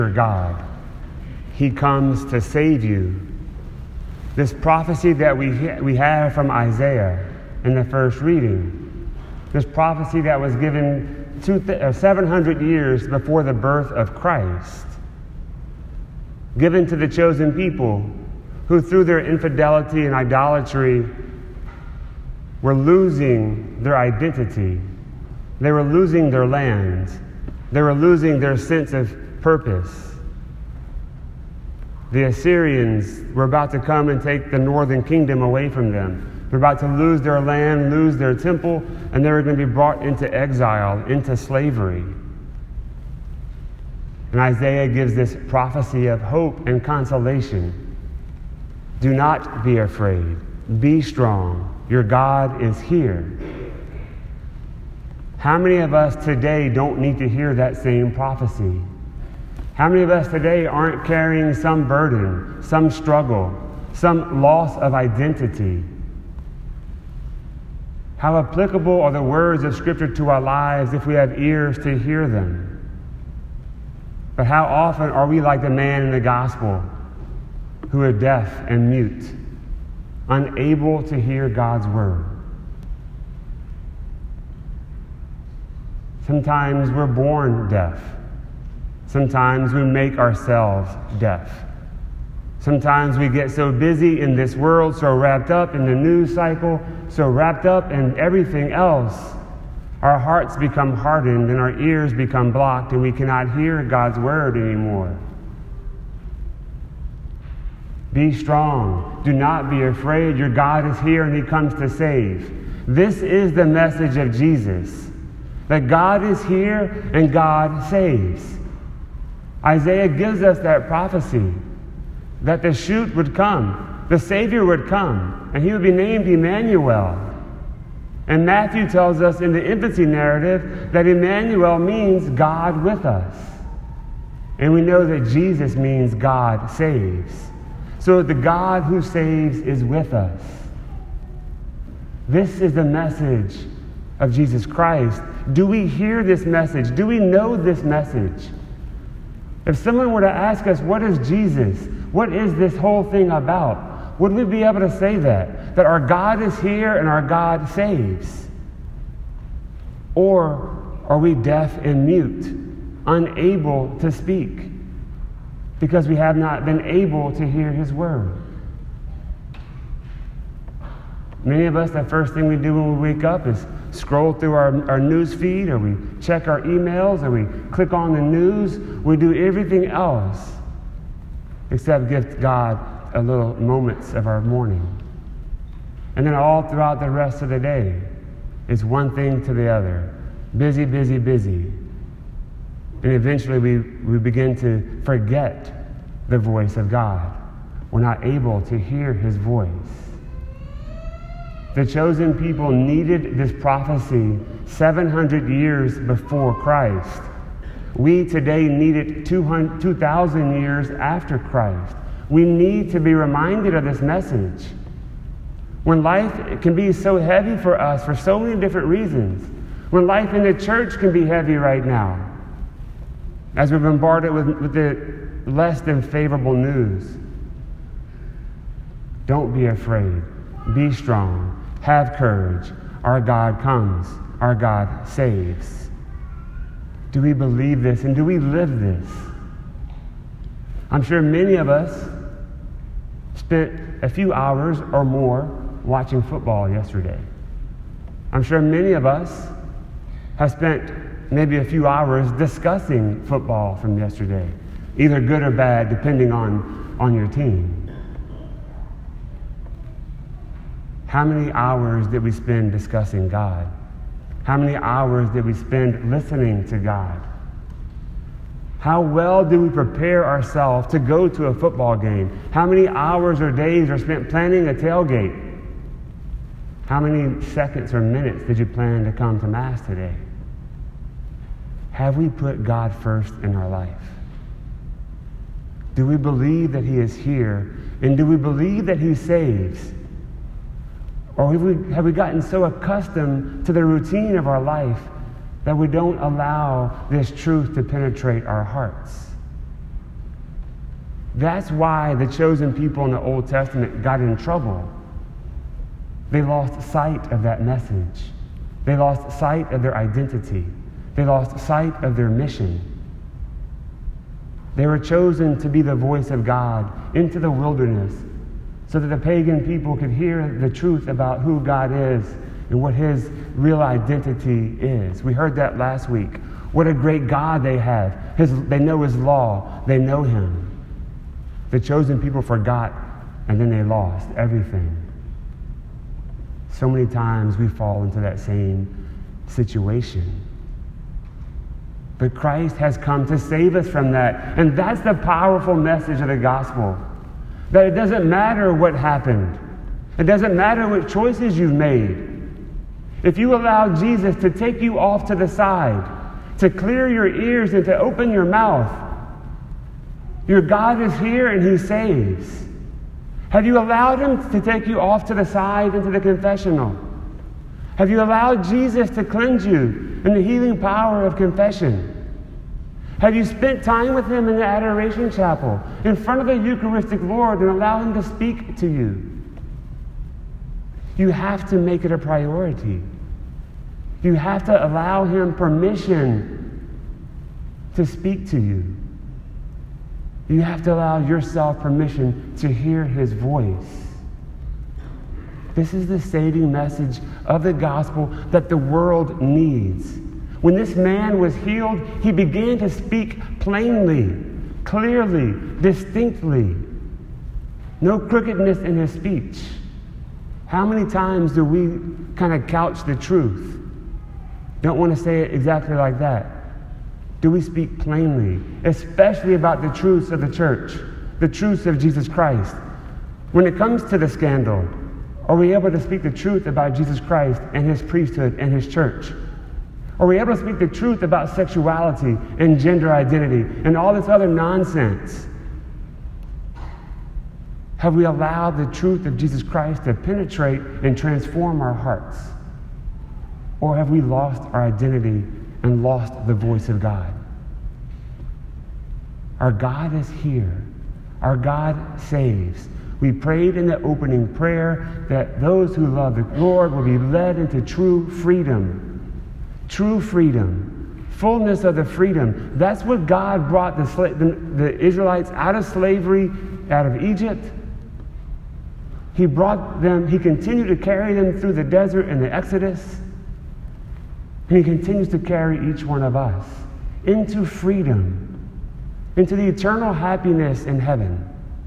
God. He comes to save you. This prophecy that we have from Isaiah in the first reading, this prophecy that was given 700 years before the birth of Christ, given to the chosen people who through their infidelity and idolatry were losing their identity. They were losing their land. They were losing their sense of purpose. The Assyrians were about to come and take the northern kingdom away from them. They're about to lose their land, lose their temple, and they were going to be brought into exile, into slavery. And Isaiah gives this prophecy of hope and consolation. Do not be afraid. Be strong. Your God is here. How many of us today don't need to hear that same prophecy? How many of us today aren't carrying some burden, some struggle, some loss of identity? How applicable are the words of Scripture to our lives if we have ears to hear them? But how often are we like the man in the gospel who are deaf and mute, unable to hear God's word? Sometimes we're born deaf. Sometimes we make ourselves deaf. Sometimes we get so busy in this world, so wrapped up in the news cycle, so wrapped up in everything else, our hearts become hardened and our ears become blocked and we cannot hear God's word anymore. Be strong. Do not be afraid. Your God is here and He comes to save. This is the message of Jesus, that God is here and God saves. Isaiah gives us that prophecy that the shoot would come, the Savior would come, and He would be named Emmanuel. And Matthew tells us in the infancy narrative that Emmanuel means God with us. And we know that Jesus means God saves. So the God who saves is with us. This is the message of Jesus Christ. Do we hear this message? Do we know this message? If someone were to ask us, what is Jesus? What is this whole thing about? Would we be able to say that? That our God is here and our God saves? Or are we deaf and mute, unable to speak, because we have not been able to hear His word? Many of us, the first thing we do when we wake up is scroll through our news feed, or we check our emails, or we click on the news. We do everything else except give God a little moments of our morning. And then all throughout the rest of the day, it's one thing to the other. Busy, busy, busy. And eventually we begin to forget the voice of God. We're not able to hear His voice. The chosen people needed this prophecy 700 years before Christ. We today need it 2,000 years after Christ. We need to be reminded of this message. When life can be so heavy for us for so many different reasons, when life in the church can be heavy right now, as we're bombarded with the less than favorable news, don't be afraid. Be strong. Have courage. Our God comes. Our God saves. Do we believe this and do we live this? I'm sure many of us spent a few hours or more watching football yesterday. I'm sure many of us have spent maybe a few hours discussing football from yesterday, either good or bad, depending on your team. How many hours did we spend discussing God? How many hours did we spend listening to God? How well do we prepare ourselves to go to a football game? How many hours or days are spent planning a tailgate? How many seconds or minutes did you plan to come to Mass today? Have we put God first in our life? Do we believe that He is here? And do we believe that He saves? Or have we gotten so accustomed to the routine of our life that we don't allow this truth to penetrate our hearts? That's why the chosen people in the Old Testament got in trouble. They lost sight of that message. They lost sight of their identity. They lost sight of their mission. They were chosen to be the voice of God into the wilderness so that the pagan people could hear the truth about who God is and what his real identity is. We heard that last week. What a great God they have. They know his law. They know him. The chosen people forgot, and then they lost everything. So many times we fall into that same situation. But Christ has come to save us from that. And that's the powerful message of the gospel. That it doesn't matter what happened. It doesn't matter what choices you've made. If you allow Jesus to take you off to the side, to clear your ears and to open your mouth, your God is here and he saves. Have you allowed him to take you off to the side into the confessional? Have you allowed Jesus to cleanse you in the healing power of confession? Have you spent time with him in the adoration chapel, in front of the Eucharistic Lord, and allow him to speak to you? You have to make it a priority. You have to allow him permission to speak to you. You have to allow yourself permission to hear his voice. This is the saving message of the gospel that the world needs. When this man was healed, he began to speak plainly, clearly, distinctly. No crookedness in his speech. How many times do we kind of couch the truth? Don't want to say it exactly like that. Do we speak plainly, especially about the truths of the church, the truths of Jesus Christ? When it comes to the scandal, are we able to speak the truth about Jesus Christ and his priesthood and his church? Are we able to speak the truth about sexuality and gender identity and all this other nonsense? Have we allowed the truth of Jesus Christ to penetrate and transform our hearts? Or have we lost our identity and lost the voice of God? Our God is here. Our God saves. We prayed in the opening prayer that those who love the Lord will be led into true freedom. True freedom. Fullness of the freedom. That's what God brought the Israelites out of slavery, out of Egypt. He brought them, he continued to carry them through the desert and the Exodus. And he continues to carry each one of us into freedom, into the eternal happiness in heaven.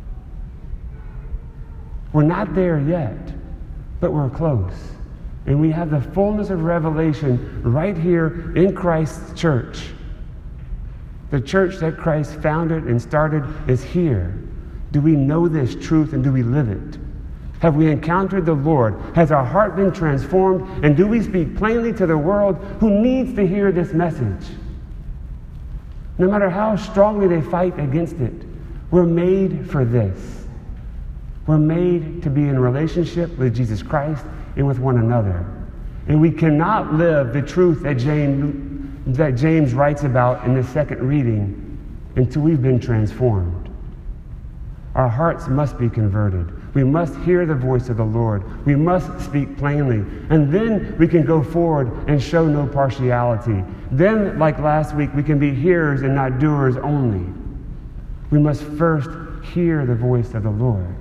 We're not there yet, but we're close. And we have the fullness of revelation right here in Christ's church. The church that Christ founded and started is here. Do we know this truth and do we live it? Have we encountered the Lord? Has our heart been transformed? And do we speak plainly to the world who needs to hear this message? No matter how strongly they fight against it, we're made for this. We're made to be in relationship with Jesus Christ and with one another. And we cannot live the truth that James writes about in the second reading until we've been transformed. Our hearts must be converted. We must hear the voice of the Lord. We must speak plainly. And then we can go forward and show no partiality. Then, like last week, we can be hearers and not doers only. We must first hear the voice of the Lord.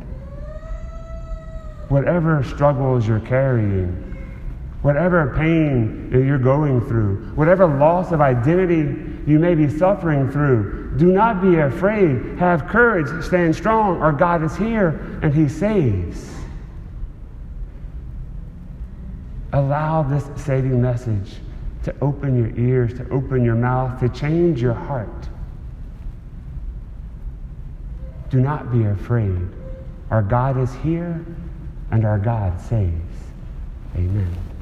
Whatever struggles you're carrying, whatever pain you're going through, whatever loss of identity you may be suffering through, do not be afraid. Have courage. Stand strong. Our God is here and he saves. Allow this saving message to open your ears, to open your mouth, to change your heart. Do not be afraid. Our God is here and our God saves. Amen.